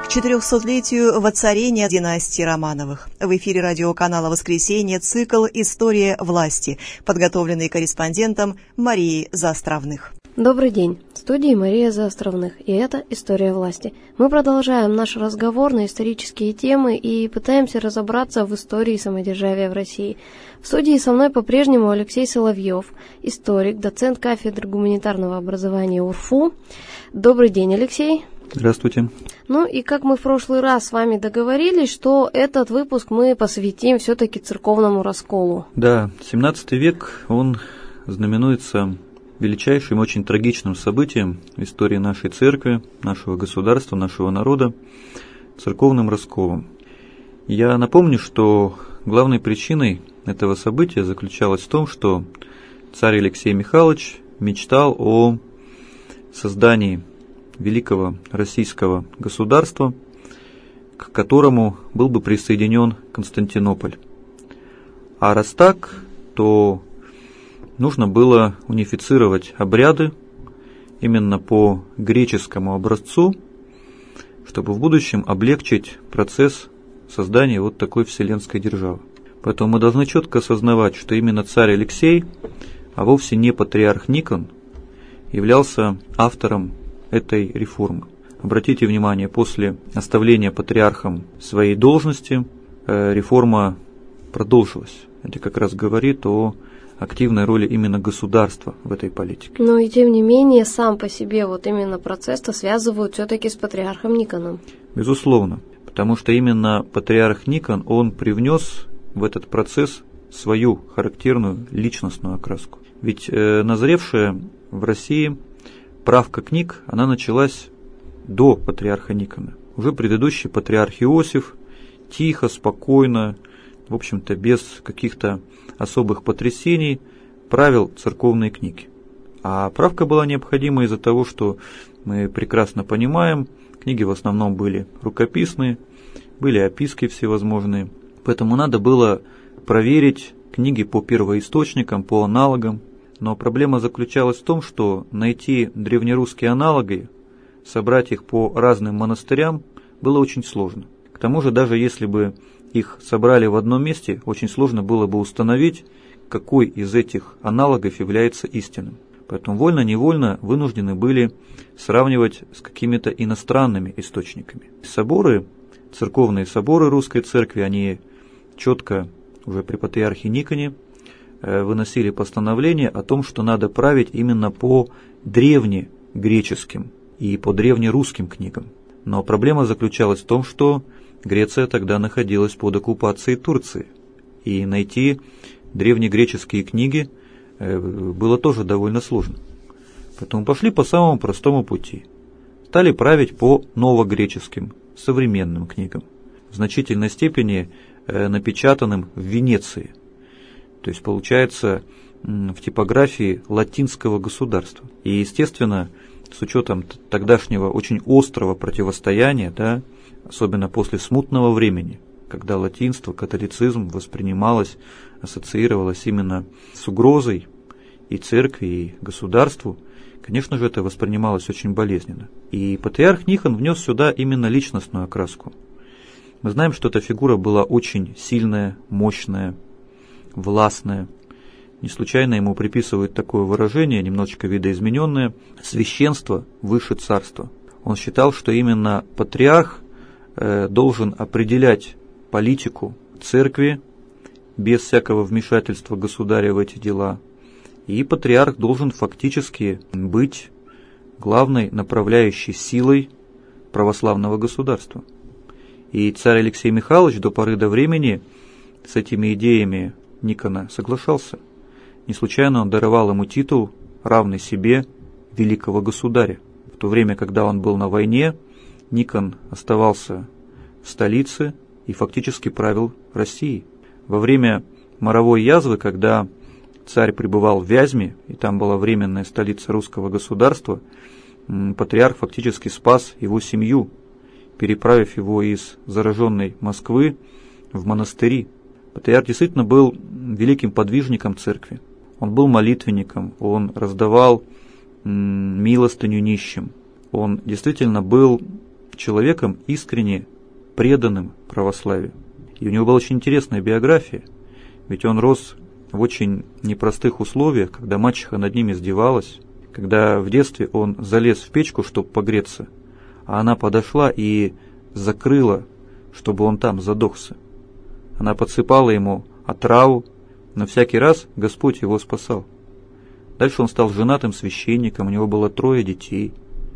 к 400-летию воцарения династии Романовых. В эфире радиоканала «Воскресенье» цикл «История власти», подготовленный корреспондентом Марией Заостровных. Добрый день. В студии Мария Заостровных, и это «История власти». Мы продолжаем наш разговор на исторические темы и пытаемся разобраться в истории самодержавия в России. В студии со мной по-прежнему Алексей Соловьев, историк, доцент кафедры гуманитарного образования УрФУ. Добрый день, Алексей. Здравствуйте. Ну и как мы в прошлый раз с вами договорились, что этот выпуск мы посвятим все-таки церковному расколу. Да, 17 век, он знаменуется величайшим, очень трагичным событием в истории нашей церкви, нашего государства, нашего народа, церковным расколом. Я напомню, что главной причиной этого события заключалась в том, что царь Алексей Михайлович мечтал о создании великого российского государства, к которому был бы присоединен Константинополь. А раз так, то нужно было унифицировать обряды именно по греческому образцу, чтобы в будущем облегчить процесс создания вот такой вселенской державы. Поэтому мы должны четко осознавать, что именно царь Алексей, а вовсе не патриарх Никон, являлся автором этой реформы. Обратите внимание, после оставления патриархом своей должности реформа продолжилась. Это как раз говорит о активной роли именно государства в этой политике. Но и тем не менее, сам по себе вот именно процесс-то связывают все-таки с патриархом Никоном. Безусловно, потому что именно патриарх Никон, он привнес в этот процесс свою характерную личностную окраску. Ведь назревшая в России правка книг, она началась до патриарха Никона. Уже предыдущий патриарх Иосиф тихо, спокойно, в общем-то без каких-то особых потрясений правил церковные книги. А правка была необходима из-за того, что мы прекрасно понимаем, книги в основном были рукописные, были описки всевозможные. Поэтому надо было проверить книги по первоисточникам, по аналогам. Но проблема заключалась в том, что найти древнерусские аналоги, собрать их по разным монастырям было очень сложно. К тому же, даже если бы их собрали в одном месте, очень сложно было бы установить, какой из этих аналогов является истинным. Поэтому вольно-невольно вынуждены были сравнивать с какими-то иностранными источниками. Соборы, церковные соборы русской церкви, они четко уже при патриархе Никоне выносили постановление о том, что надо править именно по древнегреческим и по древнерусским книгам. Но проблема заключалась в том, что Греция тогда находилась под оккупацией Турции, и найти древнегреческие книги было тоже довольно сложно. Поэтому пошли по самому простому пути. Стали править по новогреческим, современным книгам, в значительной степени напечатанным в Венеции. То есть получается в типографии латинского государства. И, естественно, с учетом тогдашнего очень острого противостояния, да, особенно после смутного времени, когда латинство, католицизм воспринималось, ассоциировалось именно с угрозой и церкви, и государству, конечно же, это воспринималось очень болезненно. И патриарх Никон внес сюда именно личностную окраску. Мы знаем, что эта фигура была очень сильная, мощная, властная. Не случайно ему приписывают такое выражение, немножечко видоизмененное: священство выше царства. Он считал, что именно патриарх должен определять политику церкви без всякого вмешательства государя в эти дела. И патриарх должен фактически быть главной направляющей силой православного государства. И царь Алексей Михайлович до поры до времени с этими идеями Никона соглашался. Не случайно он даровал ему титул, равный себе, великого государя. В то время, когда он был на войне, Никон оставался в столице и фактически правил Россией. Во время моровой язвы, когда царь пребывал в Вязьме, и там была временная столица русского государства, патриарх фактически спас его семью, переправив его из зараженной Москвы в монастыри. Патриарх действительно был великим подвижником церкви. Он был молитвенником, он раздавал милостыню нищим. Он действительно был человеком искренне преданным православию. И у него была очень интересная биография, ведь он рос в очень непростых условиях, когда мачеха над ним издевалась, когда в детстве он залез в печку, чтобы погреться, а она подошла и закрыла, чтобы он там задохся. Она подсыпала ему отраву, но всякий раз Господь его спасал. Дальше он стал женатым священником, у него было 3 детей.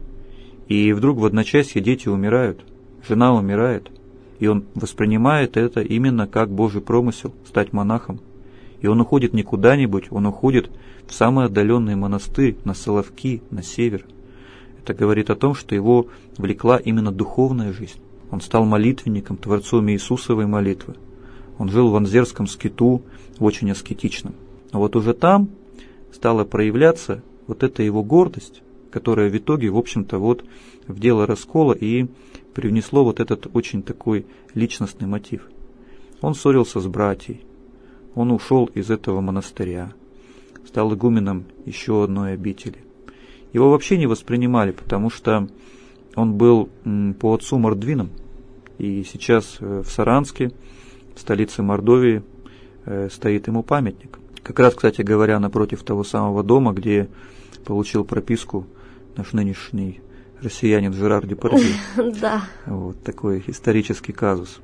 И вдруг в одночасье дети умирают, жена умирает, и он воспринимает это именно как Божий промысел – стать монахом. И он уходит не куда-нибудь, он уходит в самый отдаленный монастырь, на Соловки, на север. Это говорит о том, что его влекла именно духовная жизнь. Он стал молитвенником, творцом Иисусовой молитвы. Он жил в Анзерском скиту, очень аскетичном. Но вот уже там стала проявляться вот эта его гордость, которая в итоге, в общем-то, вот в дело раскола и привнесло вот этот очень такой личностный мотив. Он ссорился с братьей, он ушел из этого монастыря, стал игуменом еще одной обители. Его вообще не воспринимали, потому что он был по отцу мордвином, и сейчас в Саранске, в столице Мордовии, стоит ему памятник. Как раз, кстати говоря, напротив того самого дома, где получил прописку наш нынешний россиянин Жерар Депардье. Да. Вот такой исторический казус.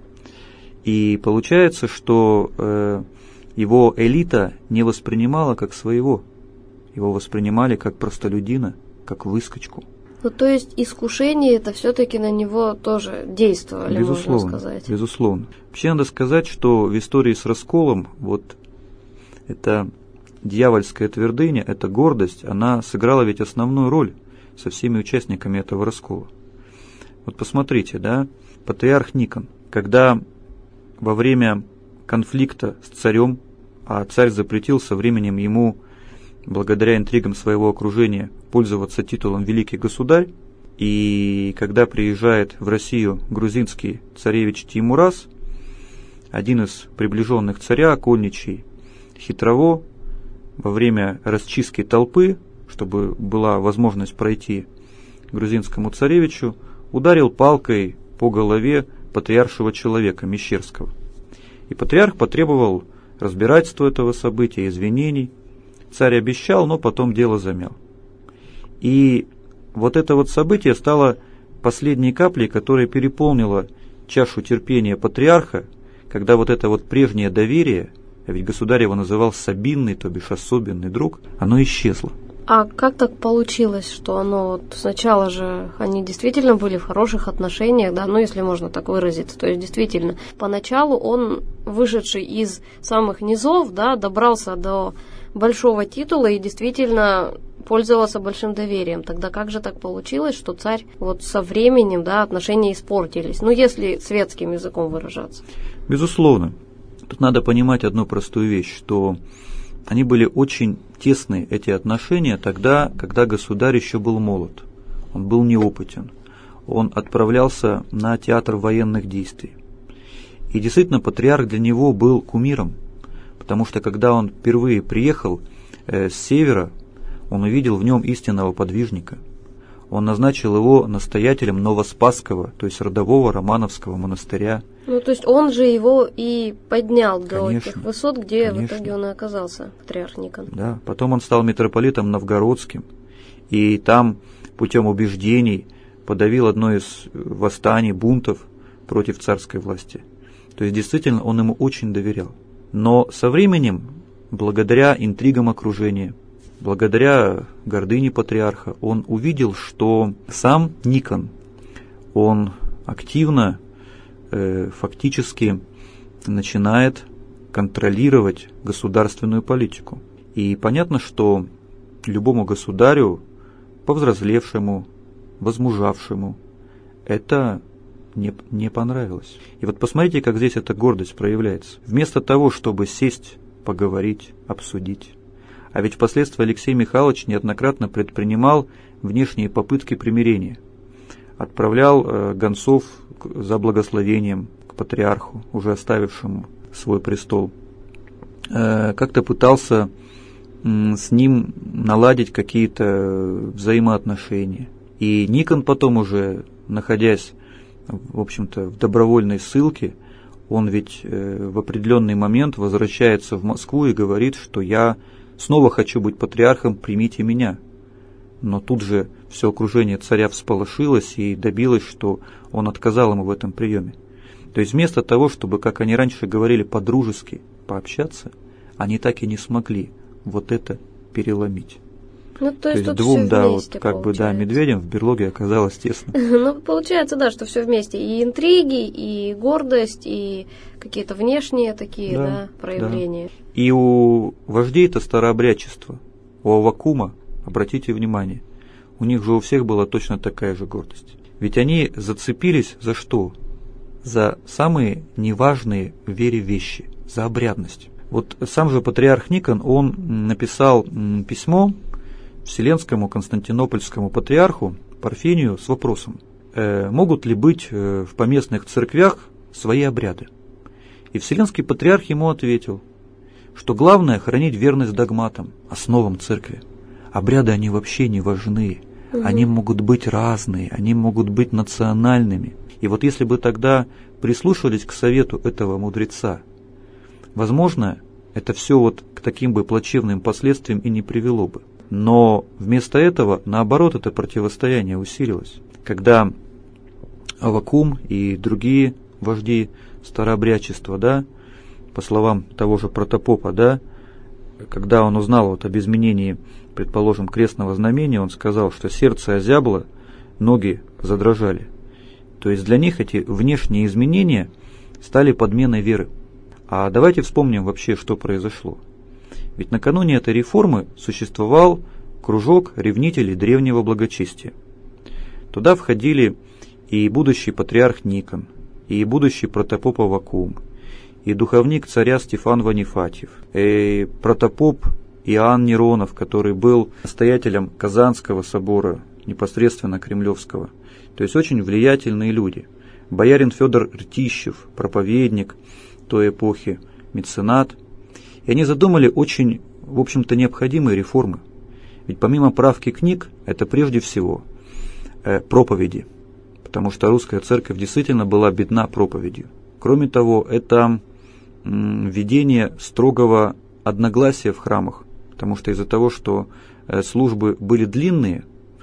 И получается, что его элита не воспринимала как своего. Его воспринимали как простолюдина, как выскочку. Ну, то есть искушения это все-таки на него тоже действовали, безусловно, можно сказать. Безусловно. Вообще надо сказать, что в истории с расколом вот эта дьявольская твердыня, эта гордость, она сыграла ведь основную роль со всеми участниками этого раскола. Вот посмотрите, да, патриарх Никон, когда во время конфликта с царем, а царь запретил со временем ему, благодаря интригам своего окружения, пользоваться титулом «Великий государь», и когда приезжает в Россию грузинский царевич Теймураз, один из приближенных царя, окольничий Хитрово, во время расчистки толпы, чтобы была возможность пройти грузинскому царевичу, ударил палкой по голове патриаршего человека, Мещерского. И патриарх потребовал разбирательства этого события, извинений. Царь обещал, но потом дело замял. И вот это вот событие стало последней каплей, которая переполнила чашу терпения патриарха, когда вот это вот прежнее доверие, а ведь государь его называл Сабинный, то бишь особенный друг, оно исчезло. А как так получилось, что оно вот сначала же они действительно были в хороших отношениях, да, ну если можно так выразиться, то есть действительно поначалу он, вышедший из самых низов, да, добрался до большого титула и действительно пользовался большим доверием. Тогда как же так получилось, что царь вот со временем, да, отношения испортились, ну если светским языком выражаться? Безусловно. Тут надо понимать одну простую вещь, что они были очень тесные, эти отношения, тогда, когда государь еще был молод. Он был неопытен. Он отправлялся на театр военных действий. И действительно, патриарх для него был кумиром, потому что когда он впервые приехал с севера, он увидел в нем истинного подвижника. Он назначил его настоятелем Новоспасского, то есть родового Романовского монастыря. Ну, то есть он же его и поднял до Конечно, тех высот, где конечно. в итоге он и оказался, патриарх Никон. Да, потом он стал митрополитом новгородским, и там путем убеждений подавил одно из восстаний, бунтов против царской власти. То есть действительно он ему очень доверял. Но со временем, благодаря интригам окружения, благодаря гордыне патриарха, он увидел, что сам Никон, он активно, фактически начинает контролировать государственную политику. И понятно, что любому государю, повзрослевшему, возмужавшему, это не понравилось. И вот посмотрите, как здесь эта гордость проявляется. Вместо того, чтобы сесть, поговорить, обсудить. А ведь впоследствии Алексей Михайлович неоднократно предпринимал внешние попытки примирения. Отправлял гонцов за благословением к патриарху, уже оставившему свой престол. Как-то пытался с ним наладить какие-то взаимоотношения. И Никон потом уже, находясь в общем-то, в добровольной ссылке, он ведь в определенный момент возвращается в Москву и говорит, что я снова хочу быть патриархом, примите меня. Но тут же все окружение царя всполошилось и добилось, что он отказал ему в этом приеме. То есть вместо того, чтобы, как они раньше говорили, по-дружески пообщаться, они так и не смогли вот это переломить. Ну, то есть двум, да, вот как бы, да, медведям в берлоге оказалось тесно. Ну, получается, да, что все вместе. И интриги, и гордость, и какие-то внешние такие, да, проявления. Да. И у вождей это старообрядчество. У Аввакума, обратите внимание, у них же у всех была точно такая же гордость. Ведь они зацепились за что? За самые неважные в вере вещи, за обрядность. Вот сам же патриарх Никон, он написал письмо Вселенскому Константинопольскому патриарху Парфению с вопросом, могут ли быть в поместных церквях свои обряды. И Вселенский патриарх ему ответил, что главное хранить верность догматам, основам церкви. Обряды, они вообще не важны. Они могут быть разные, они могут быть национальными. И вот если бы тогда прислушались к совету этого мудреца, возможно, это все вот к таким бы плачевным последствиям и не привело бы. Но вместо этого, наоборот, это противостояние усилилось. Когда Аввакум и другие вожди старообрядчества, да, по словам того же протопопа, да, когда он узнал вот об изменении, предположим, крестного знамения, он сказал, что сердце озябло, ноги задрожали. То есть для них эти внешние изменения стали подменой веры. А давайте вспомним вообще, что произошло. Ведь накануне этой реформы существовал кружок ревнителей древнего благочестия. Туда входили и будущий патриарх Никон, и будущий протопоп Аввакум, и духовник царя Стефан Ванифатьев, и протопоп Иоанн Неронов, который был настоятелем Казанского собора, непосредственно Кремлевского. То есть очень влиятельные люди. Боярин Федор Ртищев, проповедник той эпохи, меценат. И они задумали очень, в общем-то, необходимые реформы. Ведь помимо правки книг, это прежде всего проповеди. Потому что русская церковь действительно была бедна проповедью. Кроме того, это введение строгого одногласия в храмах. Потому что из-за того, что службы были длинные,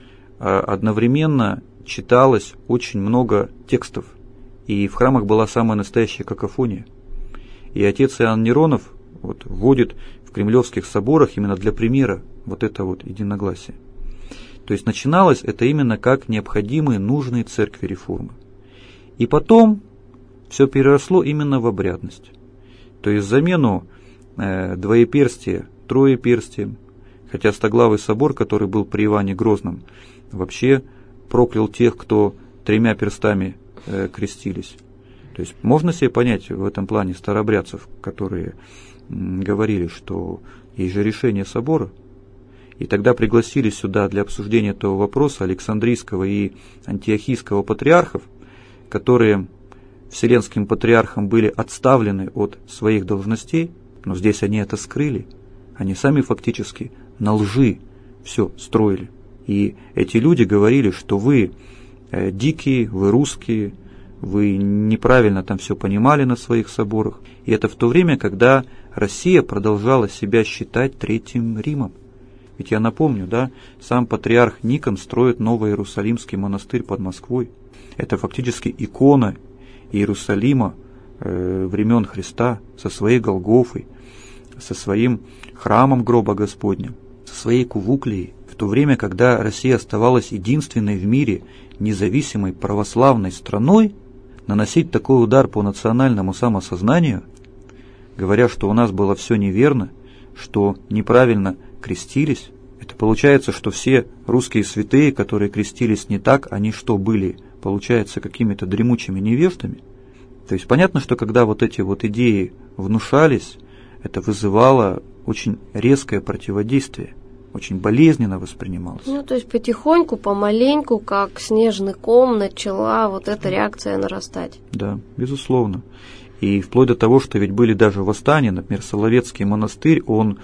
одновременно читалось очень много текстов. И в храмах была самая настоящая какофония. И отец Иоанн Неронов вот вводит в кремлевских соборах именно для примера вот это вот единогласие. То есть начиналось это именно как необходимые, нужные церкви реформы. И потом все переросло именно в обрядность. То есть замену двоеперстия троеперстием, хотя Стоглавый собор, который был при Иване Грозном, вообще проклял тех, кто 3 перстами крестились. То есть можно себе понять в этом плане старообрядцев, которые говорили, что есть же решение собора. И тогда пригласили сюда для обсуждения этого вопроса Александрийского и Антиохийского патриархов, которые Вселенским патриархом были отставлены от своих должностей, но здесь они это скрыли. Они сами фактически на лжи все строили. И эти люди говорили, что вы дикие, вы русские, вы неправильно там все понимали на своих соборах. И это в то время, когда Россия продолжала себя считать Третьим Римом. Ведь я напомню, да, сам патриарх Никон строит новый Иерусалимский монастырь под Москвой. Это фактически икона Иерусалима времен Христа со своей Голгофой, со своим храмом гроба Господня, со своей Кувуклией. В то время, когда Россия оставалась единственной в мире независимой православной страной, наносить такой удар по национальному самосознанию, говоря, что у нас было все неверно, что неправильно крестились, это получается, что все русские святые, которые крестились не так, они что, были, получается, какими-то дремучими невеждами? То есть понятно, что когда вот эти вот идеи внушались, это вызывало очень резкое противодействие, очень болезненно воспринималось. Ну, то есть потихоньку, помаленьку, как снежный ком, начала вот эта реакция нарастать. Да, безусловно. И вплоть до того, что ведь были даже восстания, например, Соловецкий монастырь, он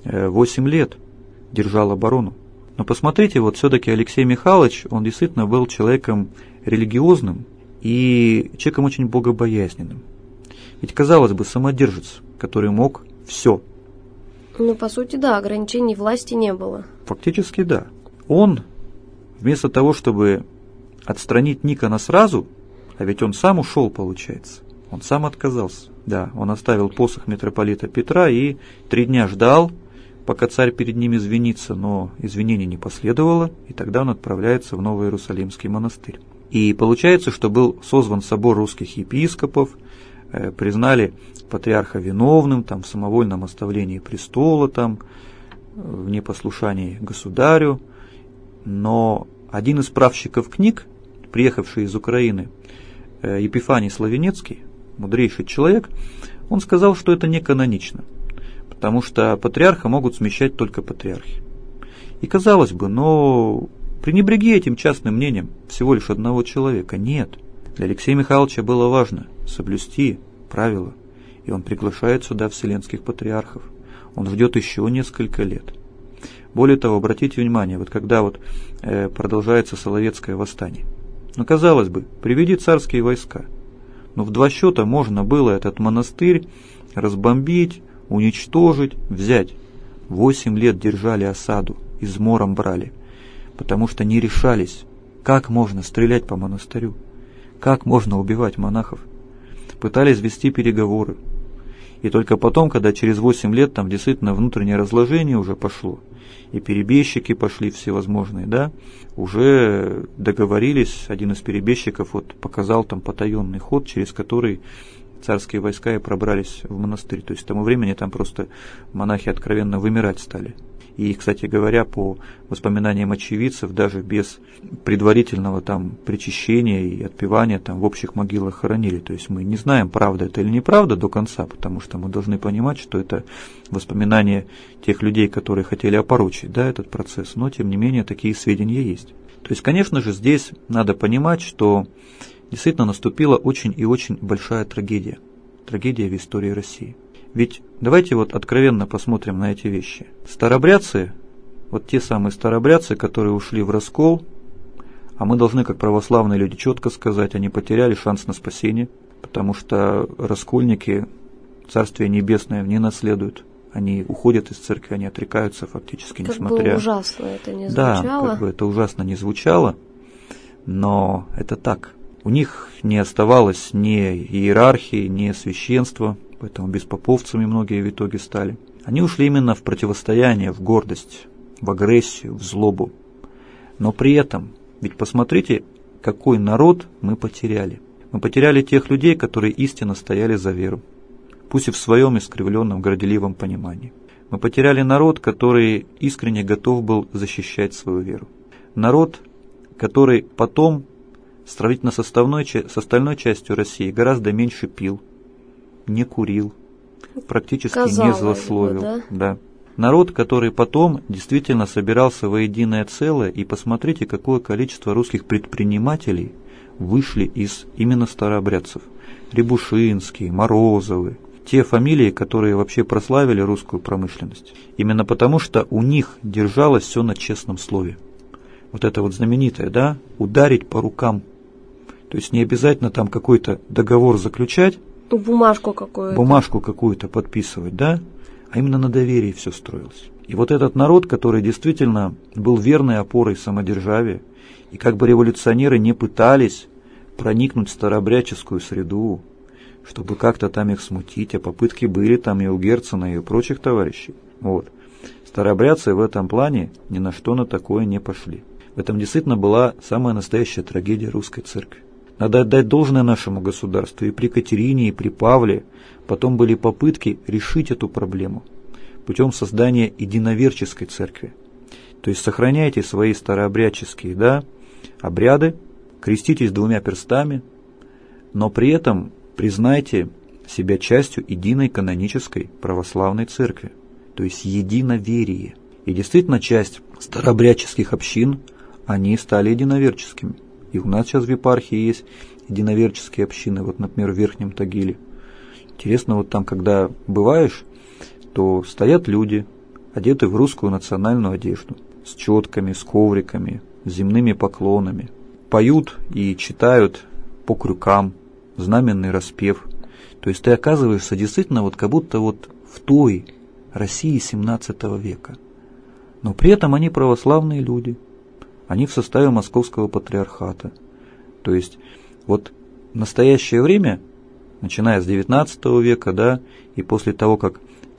8 лет держал оборону. Но посмотрите, вот все-таки Алексей Михайлович, он действительно был человеком религиозным, и человеком очень богобоязненным. Ведь, казалось бы, самодержец, который мог все. Ну, по сути, да, ограничений власти не было. Фактически, да. Он, вместо того, чтобы отстранить Никона сразу, а ведь он сам ушел, получается, он сам отказался. Да, он оставил посох митрополита Петра и 3 дня ждал, пока царь перед ним извинится, но извинений не последовало, и тогда он отправляется в Новый Иерусалимский монастырь. И получается, что был созван собор русских епископов, признали патриарха виновным там, в самовольном оставлении престола, там, в непослушании государю, но один из правщиков книг, приехавший из Украины, Епифаний Славенецкий, мудрейший человек, он сказал, что это не канонично, потому что патриарха могут смещать только патриархи. И казалось бы, но пренебреги этим частным мнением всего лишь одного человека. Нет. Для Алексея Михайловича было важно соблюсти правила, и он приглашает сюда вселенских патриархов. Он ждет еще несколько лет. Более того, обратите внимание, вот когда продолжается Соловецкое восстание, казалось бы, приведи царские войска, но в 2 счета можно было этот монастырь разбомбить, уничтожить, взять. 8 лет держали осаду, измором брали, потому что не решались, как можно стрелять по монастырю, как можно убивать монахов. Пытались вести переговоры. И только потом, когда через 8 лет там действительно внутреннее разложение уже пошло, и перебежчики пошли всевозможные, да, уже договорились, один из перебежчиков показал там потаенный ход, через который царские войска и пробрались в монастырь. То есть к тому времени там просто монахи откровенно вымирать стали. И, кстати говоря, по воспоминаниям очевидцев, даже без предварительного там причащения и отпевания там в общих могилах хоронили. То есть мы не знаем, правда это или неправда до конца, потому что мы должны понимать, что это воспоминания тех людей, которые хотели опорочить, да, этот процесс, но тем не менее такие сведения есть. То есть, конечно же, здесь надо понимать, что действительно наступила очень и очень большая трагедия. Трагедия в истории России. Ведь давайте откровенно посмотрим на эти вещи. Старобрядцы, те самые старобрядцы, которые ушли в раскол, а мы должны, как православные люди, четко сказать, они потеряли шанс на спасение, потому что раскольники Царствие Небесное не наследуют. Они уходят из церкви, они отрекаются фактически, несмотря... Как бы ужасно это не звучало. Да, как бы это ужасно не звучало, но это так. У них не оставалось ни иерархии, ни священства, поэтому беспоповцами многие в итоге стали. Они ушли именно в противостояние, в гордость, в агрессию, в злобу. Но при этом, ведь посмотрите, какой народ мы потеряли. Мы потеряли тех людей, которые истинно стояли за веру, пусть и в своем искривленном, горделивом понимании. Мы потеряли народ, который искренне готов был защищать свою веру. Народ, который потом, сравнительно с остальной частью России, гораздо меньше пил, не курил, практически не злословил. Да. Народ, который потом действительно собирался воединое целое, и посмотрите, какое количество русских предпринимателей вышли из именно старообрядцев. Рябушинские, Морозовы, те фамилии, которые вообще прославили русскую промышленность. Именно потому, что у них держалось все на честном слове. Это знаменитое, да, ударить по рукам. То есть не обязательно там какой-то договор заключать, бумажку какую-то подписывать, да, а именно на доверии все строилось. И этот народ, который действительно был верной опорой самодержавия, и как бы революционеры не пытались проникнуть в старообрядческую среду, чтобы как-то там их смутить, а попытки были там и у Герцена, и у прочих товарищей. Старообрядцы в этом плане ни на что на такое не пошли. В этом действительно была самая настоящая трагедия русской церкви. Надо отдать должное нашему государству. И при Катерине, и при Павле потом были попытки решить эту проблему путем создания единоверческой церкви. То есть сохраняйте свои старообрядческие, да, обряды, креститесь 2 перстами, но при этом признайте себя частью единой канонической православной церкви. То есть единоверие. И действительно часть старообрядческих общин, они стали единоверческими. И у нас сейчас в епархии есть единоверческие общины, например, в Верхнем Тагиле. Интересно, там, когда бываешь, то стоят люди, одеты в русскую национальную одежду, с четками, с ковриками, с земными поклонами. Поют и читают по крюкам, знаменный распев. То есть ты оказываешься действительно вот как будто вот в той России 17 века. Но при этом они православные люди, они в составе Московского патриархата. То есть вот в настоящее время, начиная с 19 века, да, и после того, как в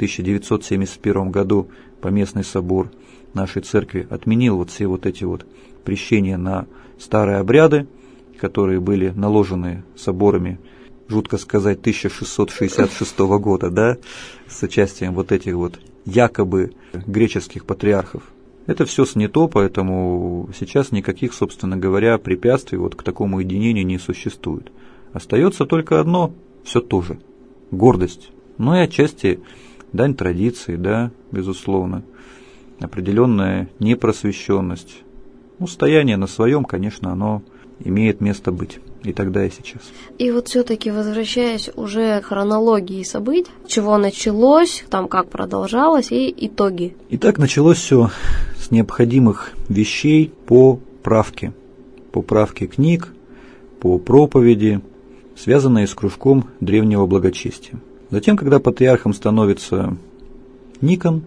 1971 году Поместный собор нашей церкви отменил вот все вот эти вот прещения на старые обряды, которые были наложены соборами, жутко сказать, 1666 года, да, с участием вот этих вот якобы греческих патриархов. Это все снято, поэтому сейчас никаких, собственно говоря, препятствий вот к такому единению не существует. Остается только одно, все то же, гордость. Ну и отчасти дань традиции, да, безусловно, определенная непросвещенность. Стояние на своем, конечно, оно имеет место быть. И тогда, и сейчас. И вот все-таки, возвращаясь уже к хронологии событий, с чего началось, там как продолжалось, и итоги. Итак, началось все с необходимых вещей по правке книг, по проповеди, связанные с кружком древнего благочестия. Затем, когда патриархом становится Никон,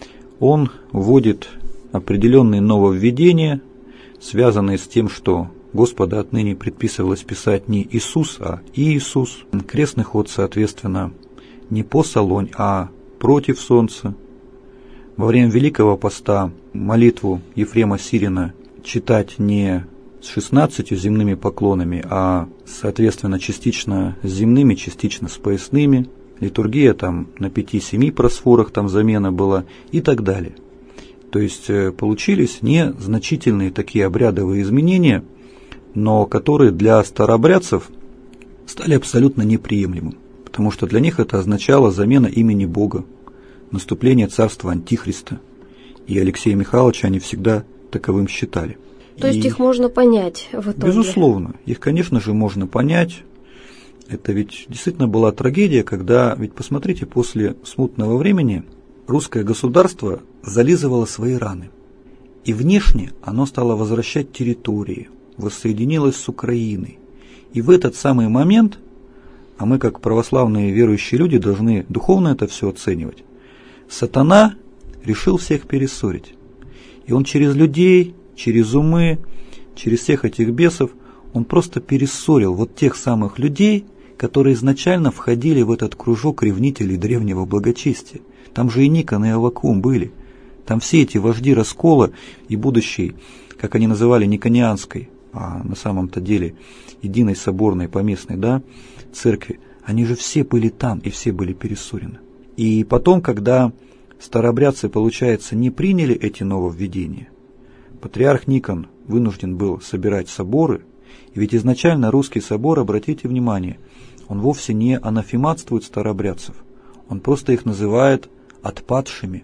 он вводит определенные нововведения, связанные с тем, что Господа отныне предписывалось писать не Иисус, а Иисус. Крестный ход, соответственно, не по Солонь, а против солнца. Во время Великого Поста молитву Ефрема Сирина читать не с 16 земными поклонами, а, соответственно, частично с земными, частично с поясными. Литургия там на 5-7 просфорах там замена была и так далее. То есть получились незначительные такие обрядовые изменения, но которые для старообрядцев стали абсолютно неприемлемым, потому что для них это означало замена имени Бога, наступление царства Антихриста. И Алексея Михайловича они всегда таковым считали. То есть их можно понять в итоге? Безусловно, их, конечно же, можно понять. Это ведь действительно была трагедия, когда, ведь посмотрите, после смутного времени русское государство зализывало свои раны. И внешне оно стало возвращать территории, воссоединилось с Украиной. И в этот самый момент, а мы как православные верующие люди должны духовно это все оценивать, сатана решил всех перессорить. И он через людей, через умы, через всех этих бесов, он просто перессорил вот тех самых людей, которые изначально входили в этот кружок ревнителей древнего благочестия. Там же и Никон, и Аввакум были. Там все эти вожди раскола и будущей, как они называли, никонианской, а на самом-то деле единой соборной поместной, да, церкви, они же все были там и все были перессорены. И потом, когда старообрядцы, получается, не приняли эти нововведения, патриарх Никон вынужден был собирать соборы, и ведь изначально русский собор, обратите внимание, он вовсе не анафематствует старообрядцев, он просто их называет отпадшими,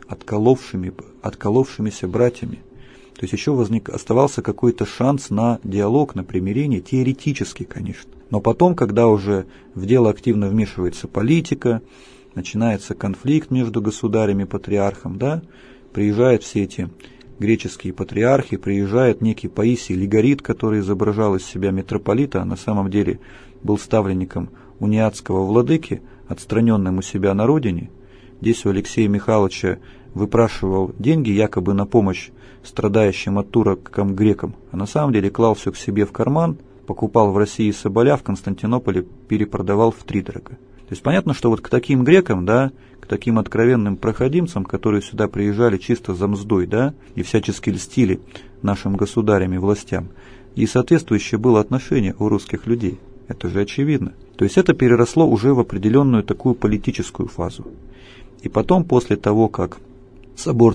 отколовшимися братьями. То есть еще оставался какой-то шанс на диалог, на примирение, теоретически, конечно. Но потом, когда уже в дело активно вмешивается политика, начинается конфликт между государем и патриархом, да, приезжают все эти греческие патриархи, приезжает некий Паисий Лигорит, который изображал из себя митрополита, а на самом деле был ставленником униатского владыки, отстраненным у себя на родине. Здесь у Алексея Михайловича выпрашивал деньги якобы на помощь страдающим от турок грекам, а на самом деле клал все к себе в карман, покупал в России соболя, в Константинополе перепродавал втридорога. То есть понятно, что вот к таким грекам, да, к таким откровенным проходимцам, которые сюда приезжали чисто за мздой, да, и всячески льстили нашим государям и властям, и соответствующее было отношение у русских людей. Это же очевидно. То есть это переросло уже в определенную такую политическую фазу. И потом, после того, как собор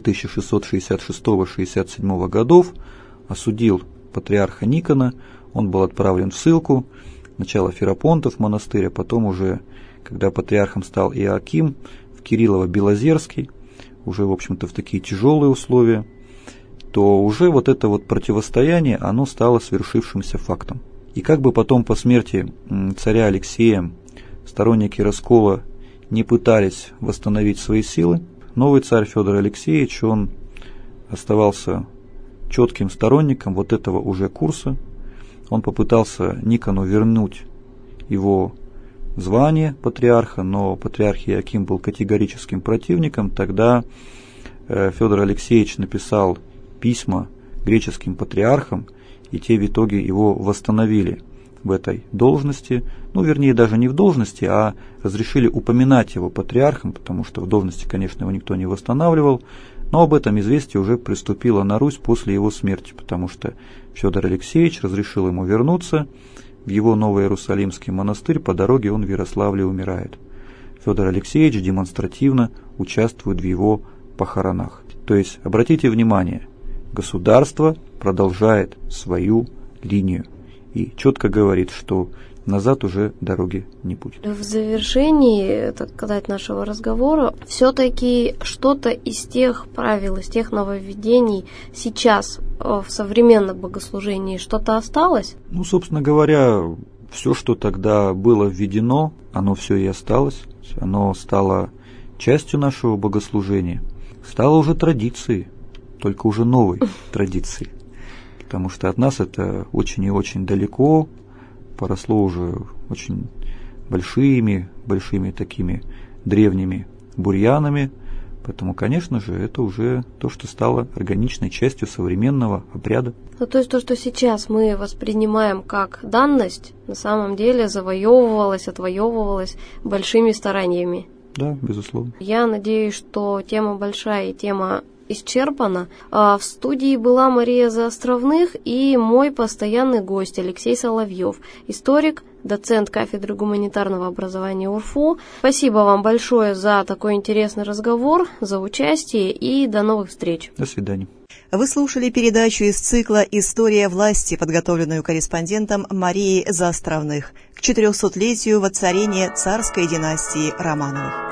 1666-67 годов осудил патриарха Никона, он был отправлен в ссылку, сначала в Ферапонтов монастырь, а потом уже, когда патриархом стал Иоаким, в Кириллово-Белозерский, уже, в общем-то, в такие тяжелые условия, то уже вот это вот противостояние, оно стало свершившимся фактом. И как бы потом по смерти царя Алексея сторонники раскола не пытались восстановить свои силы, новый царь Федор Алексеевич, он оставался четким сторонником вот этого уже курса. Он попытался Никону вернуть его звание патриарха, но патриарх Иоаким был категорическим противником. Тогда Федор Алексеевич написал письма греческим патриархам, и те в итоге его восстановили в этой должности, вернее, даже не в должности, а разрешили упоминать его патриархом, потому что в должности, конечно, его никто не восстанавливал, но об этом известие уже приступило на Русь после его смерти, потому что Федор Алексеевич разрешил ему вернуться в его Новоиерусалимский монастырь, по дороге он в Ярославле умирает. Федор Алексеевич демонстративно участвует в его похоронах. То есть, обратите внимание, государство продолжает свою линию и четко говорит, что назад уже дороги не будет. В завершении, так сказать, нашего разговора, все-таки что-то из тех правил, из тех нововведений сейчас в современном богослужении что-то осталось? Собственно говоря, все, что тогда было введено, оно все и осталось. Оно стало частью нашего богослужения, стало уже традицией, только уже новой традицией. Потому что от нас это очень и очень далеко, поросло уже очень большими такими древними бурьянами. Поэтому, конечно же, это уже то, что стало органичной частью современного обряда. То есть то, что сейчас мы воспринимаем как данность, на самом деле завоевывалось, отвоевывалось большими стараниями. Да, безусловно. Я надеюсь, что тема большая и тема исчерпана. В студии была Мария Заостровных и мой постоянный гость Алексей Соловьев, историк, доцент кафедры гуманитарного образования УрФУ. Спасибо вам большое за такой интересный разговор, за участие и до новых встреч. До свидания. Вы слушали передачу из цикла «История власти», подготовленную корреспондентом Марией Заостровных к 400-летию воцарения царской династии Романовых.